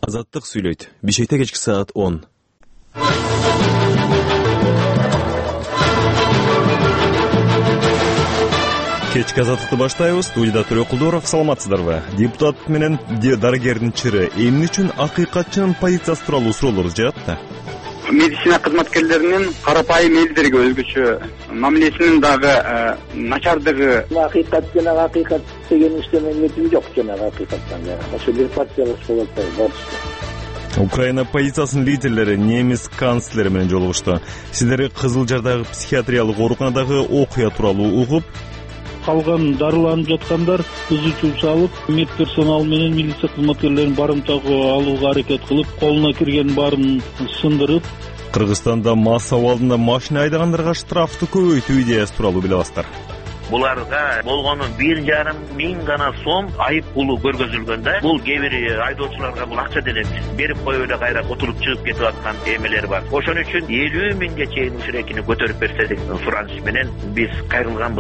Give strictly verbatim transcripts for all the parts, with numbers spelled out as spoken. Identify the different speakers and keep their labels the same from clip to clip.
Speaker 1: Азаттык сүйлөйт. Бишкекте кечки саат он. Кечки азаттыкты баштайбыз. Студияда Төрө Кулдоров, саламатсыздарбы? Депутат менен дарыгердин чыры эмне үчүн акыйкатчынын позициясы тууралуу суроолор жаат да.
Speaker 2: Медицина кызматкерлеринин карапайым элдерге өзгөчө мамилесинин дагы начардыгы.
Speaker 3: Акыйкат жана акыйкат деген иштеменин жок жана акыйкаттан. Ошо бир партиялык болот да.
Speaker 1: Украина оппозициясынын лидерлери немис канцлери менен жолугушту. Сиздер Кызыл Жардагы психиатриялык ооруканадагы окуя тууралуу угуп,
Speaker 4: калган дарыланып жаткандар кызычуу салып, медперсонал менен милиция кызматкерлерин барымтага алууга аракет кылып, колуна кирген баарын сындырып,
Speaker 1: Кыргызстанда мас абалында машина айдагандарга штрафты көбөйтүү идеясы тууралуу биле аласыздар.
Speaker 5: Буларга болгону бир жарым миң гана сом айып пулу көргөзүлгөндө, бул кээ бир айдоочуларга бул акча деле берип коюп эле кайра отуруп чыгып кетип аткан эмелер бар. Ошон үчүн элүү миңге чейин ушурекини көтөрүп берсе деген сураныш менен биз кайрылганбыз.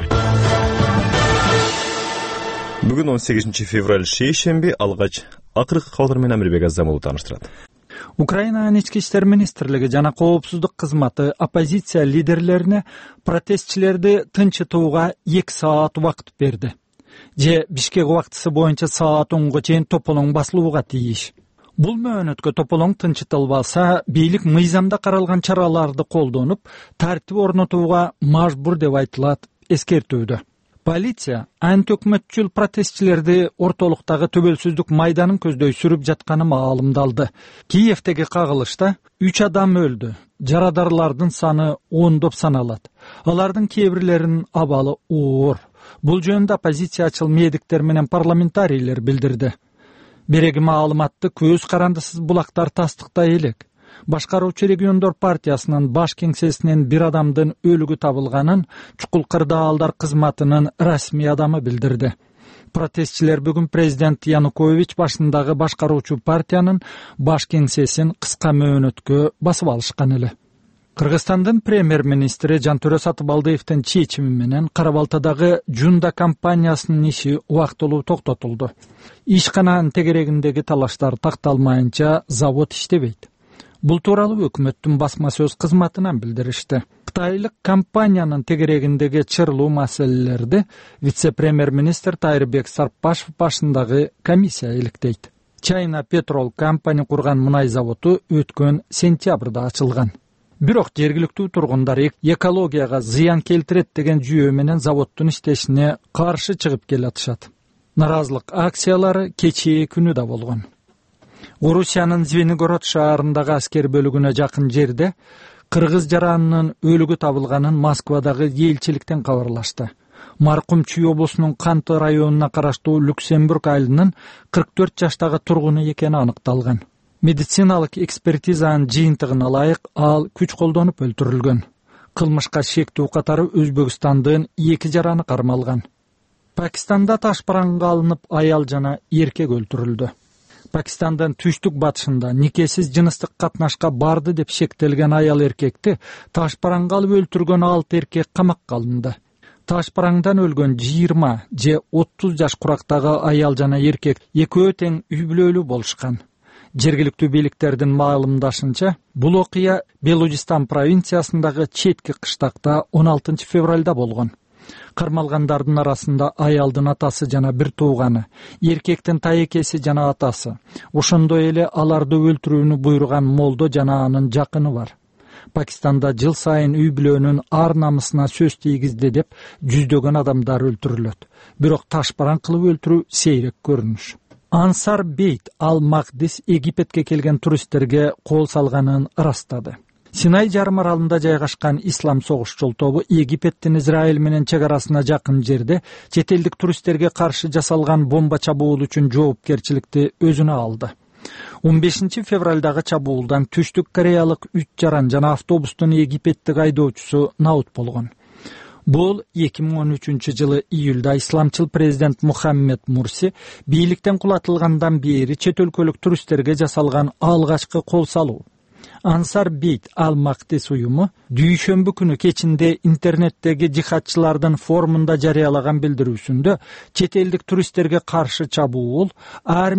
Speaker 1: Бүгүн он сегизинчи февраль шейшемби, алгач акыркы кабарлар менен Амирбек Азамов тааныштырат.
Speaker 6: Украинанын ички иштер министрлиги жана коопсуздук кызматы оппозиция лидерлерине протестчилерди тынчытууга эки саат убакыт берди. Же Бишкек убактысы боюнча саат онго чейин тополоң басылууга тийиш. Бул мөөнөткө тополоң тынчытылбаса, бийлик мыйзамда каралган чараларды колдонуп, тартип орнотууга мажбур деп айтылат эскертүүдө. Полиция ант өкмөтчүл протестчилерди ортолуктагы төбөлсүздүк майданын көздөй сүрүп жатканы маалымдалды. Киевдеги кагылышта үч адам өлдү. Жарадарлардын саны ондоп саналат. Алардын кээ бирлеринин абалы оор. Бул жөнүндө оппозициячыл медиктер менен парламентарийлер билдирди. Береги маалыматты көз карандысыз булактар тастыктай элек. Башкаруучу региондор партиясынын баш кеңсесинен бир адамдын өлүгү табылганын Чукул Кырдаалдар кызматынын расмий адамы билдирди. Протестчилер бүгүн президент Янукович башындагы башкаруучу партиянын баш кеңсесин кыска мөөнөткө басып алышкан эле. Кыргызстандын премьер-министри Жантөрө Сатыбалдиевдин чечими менен Кара-Балтадагы Жунда компаниясынын иши убактылуу токтотулду. Ишкананын тегерегиндеги талаштар такталмайынча завод иштебейт. Бул тууралуу өкмөттүн басма сөз кызматынан билдиришти. Кытайлык компаниянын тегерегиндеги чырлуу маселелерди вице-премьер-министр Тайырбек Сарпашев башындагы комиссия иликтейт. China Petrol компания курган мунай заводу өткөн сентябрда ачылган. Бирок жергиликтүү тургундар экологияга зыян келтирет деген жүйө менен заводдун иштешине каршы чыгып келатышат. Наразылык акциялары кечээ күнү да болгон. Орусиянын Звенигород шаарындагы аскер бөлүгүнө жакын жерде кыргыз жаранынын өлүгү табылганын Москвадагы элчиликтен кабарлашты. Маркум Чүй облусунун Канты районуна караштуу Люксембург айылынын кырк төрт жаштагы тургуну экени аныкталган. Медициналык экспертизанын жыйынтыгына ылайык ал күч колдонуп өлтүрүлгөн. Кылмышка шектүү катары Өзбекстандын эки жараны кармалган. Пакистанда таш параңга алынып аял жана эркек өлтүрүлдү. Пакистандын түштүк батышында никесиз жыныстык катнашка барды деп шектелген аял эркекти таш параңга алып өлтүргөн алты эркек камакка алынды. Таш параңдан өлгөн жыйырма же отуз жаш курактагы аял жана эркек экөө тең үй бүлөлүү болушкан. Жергиликтүү бийликтердин маалымдашынча, бул окуя Белужистан провинциясындагы четки кыштакта он алтынчы февралда болгон. Кармалгандардын арасында аялдын атасы жана бир тууганы, эркектин таекеси жана атасы, ошондой эле аларды өлтүрүүнү буйруган молдо жана анын жакыны бар. Пакистанда жыл сайын үй бүлөнүн ар намысына сөз тийгизди деп жүздөгөн адамдар өлтүрүлөт. Бирок таш параң кылып өлтүрүү сейрек көрүнүш. Ансар Бейт Ал-Магдис Египетке келген туристтерге кол салганын ырастады. Синай жарым аралында жайгашкан ислам согушчул тобу Египеттин Израиль менен чек арасына жакын жерде чет элдик туристтерге каршы жасалган бомба чабуул үчүн жоопкерчиликти өзүнө алды. он бешинчи февралдагы чабуулдан Түштүк Кореялык үч жаран жана автобустун египеттик айдоочусу наут болгон. Бул эки миң он үчүнчү жылы июлда исламчыл президент Мухаммед Мурси бийликтен кулатылгандан бери чет өлкөлүк туристтерге жасалган алгачкы кол салуу. Ансар Бейт Ал-Магдис уюму дүйшөмбү күнү кечинде интернеттеги жихадчылардын форумунда жарыялаган билдирүүсүндө чет элдик туристтерге каршы чабуул